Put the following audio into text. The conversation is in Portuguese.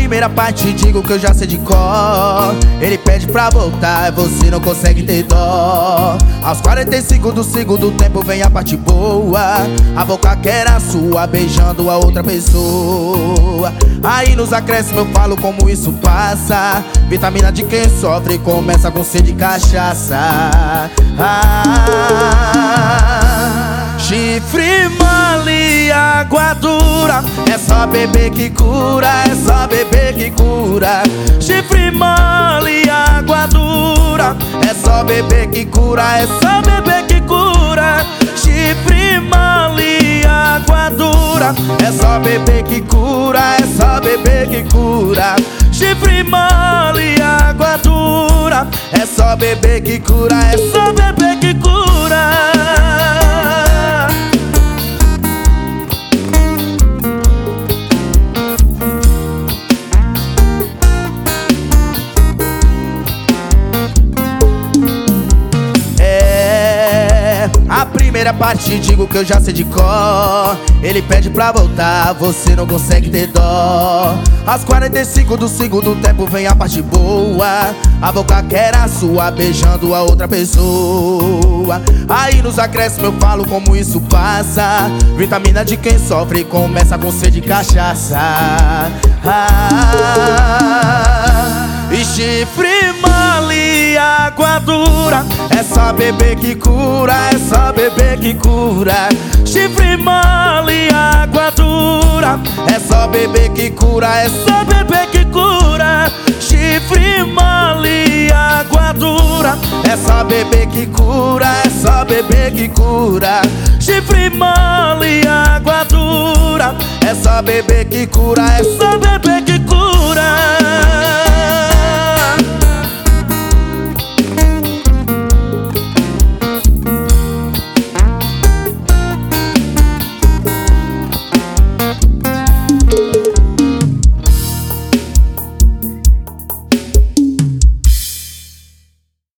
primeira parte digo que eu já sei de cor. Ele pede pra voltar, você não consegue ter dó. Aos 45 do segundo tempo vem a parte boa. A boca que era sua, beijando a outra pessoa. Aí nos acréscimos eu falo como isso passa. Vitamina de quem sofre começa com sede de cachaça. Chifre mole, água dura, é só beber que cura, é só beber que cura. Chifre mole, água dura, é só beber que cura, é só beber que cura. Chifre mole, água dura, é só beber que cura, é só beber que cura. Chifre mole, água dura, é só beber que cura, é só beber que cura. A primeira parte digo que eu já sei de cor. Ele pede pra voltar, você não consegue ter dó. Aos 45 do segundo tempo vem a parte boa. A boca que era sua, beijando a outra pessoa. Aí nos acréscimos eu falo como isso passa. Vitamina de quem sofre começa com sede de cachaça. E chifre mole, água dura, é só beber que cura, é só beber que cura. Chifre mole, água dura, é só beber que cura, é só beber que cura. Chifre mole, água dura, é só beber que cura, é só beber que cura. Chifre mole, água dura, é só beber que cura, é só beber que cura.